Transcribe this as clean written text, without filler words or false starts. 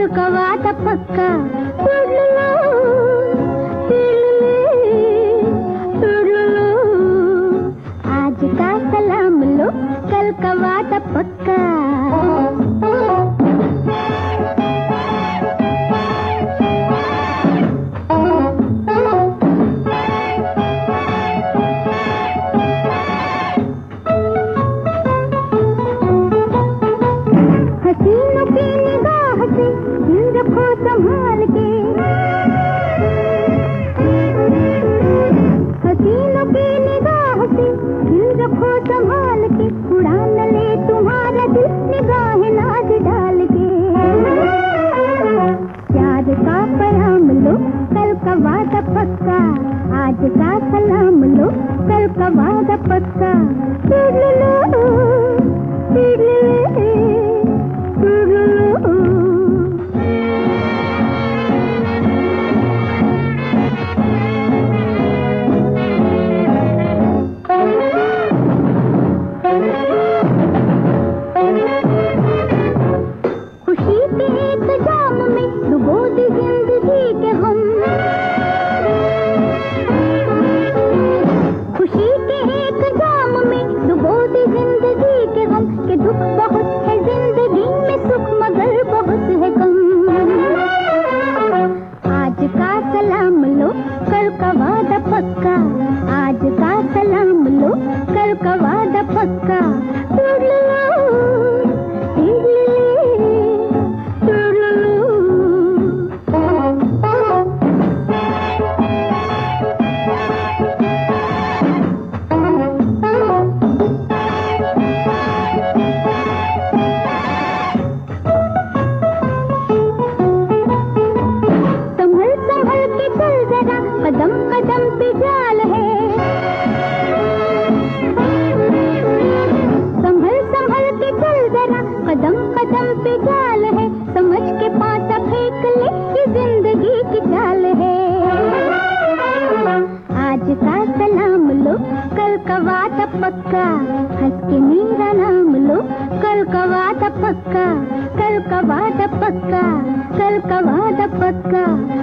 का वादा पक्का। आज का सलाम लो, कल का वादा पक्का। हसीनों की निगाह से दिल रखो संभाल के, हसीनों की निगाह से दिल रखो संभाल के। उड़ा न ले तुम्हारा दिल निगाह नाज डाल के। प्यार का पैगाम लो, कल का वादा पक्का। आज का सलाम लो, कल का वादा पक्का। खुशी के एक जाम में डुबो दी जिंदगी के हम, खुशी के एक जाम में डुबो दी जिंदगी के हम। के दुख बहुत है जिंदगी में, सुख मगर बहुत है कम। आज का सलाम लो, कल का वादा पक्का। आज का सलाम लो, कल का वादा पक्का। कदम कदम पे जाल है, संभल संभल के चल जरा। कदम कदम पे जाल है, समझ के पाता फेंक ले, ये जिंदगी की चाल है। आज का सलाम लो, कल का वादा पक्का। हंस के मेरा नाम लो, कल का वादा पक्का। कल का वादा पक्का, कल का वादा पक्का।